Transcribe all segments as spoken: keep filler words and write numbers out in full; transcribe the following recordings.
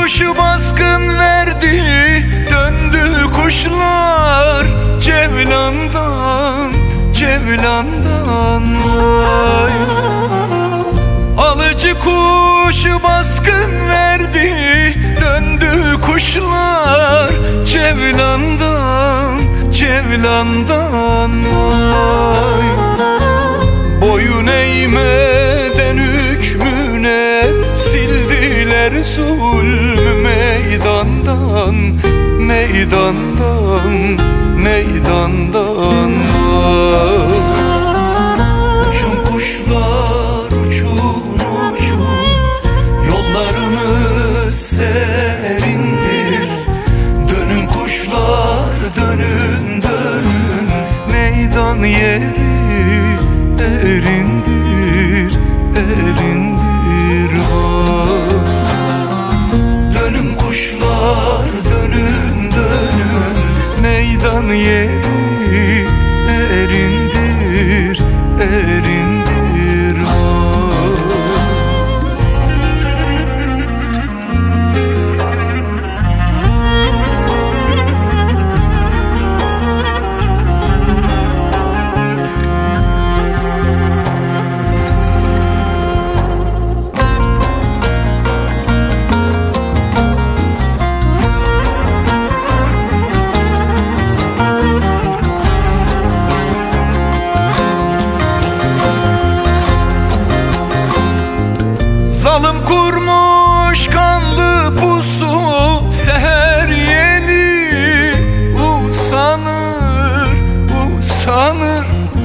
kuşu baskın verdi, döndü kuşlar Cevlandan, Cevlandan vay. Alıcı kuşu baskın verdi, döndü kuşlar Cevlandan, Cevlandan vay. Boyun eğmeden hükmüne sildiler zulmü meydandan, meydandan, meydandan vay. Uçun kuşlar uçun uçun, yollarını serindir. Dönün kuşlar dönün dönün, meydan yeri erindir, erindir vay. Dönün kuşlar dönün dönün, meydan yeri erindir, erindir vay. Zalim kurmuş kanlı pusu, seher yeli usanır, usanır.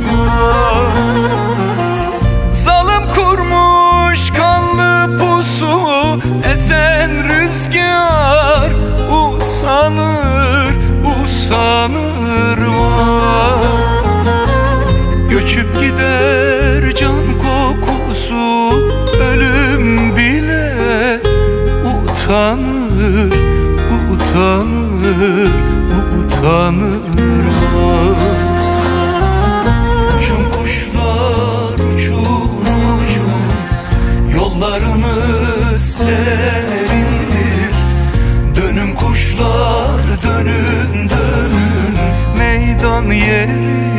Zalim kurmuş kanlı pusu, esen rüzgar usanır, usanır vay. Göçüp gider can kokusu, ölüm bile utanır, utanır, utanır vay. Uçun kuşlar uçun uçun, yollarını serindir. Dönün kuşlar dönün dönün, meydan yeri